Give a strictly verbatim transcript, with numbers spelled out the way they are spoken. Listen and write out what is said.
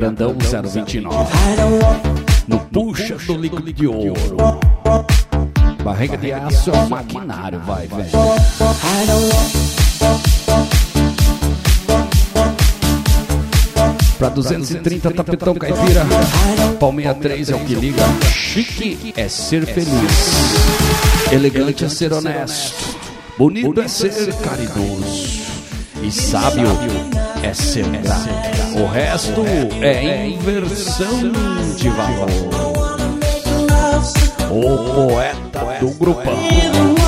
Grandão zero vinte e nove. No puxa do líquido de ouro. Barriga de aço é o maquinário, vai, velho. Pra duzentos e trinta, tapetão caipira. Pau sessenta e três é o que liga. Chique é ser feliz. Elegante é ser honesto. Bonito é ser caridoso. E sábio é ser grato. O resto é inversão de valor. O poeta do grupão.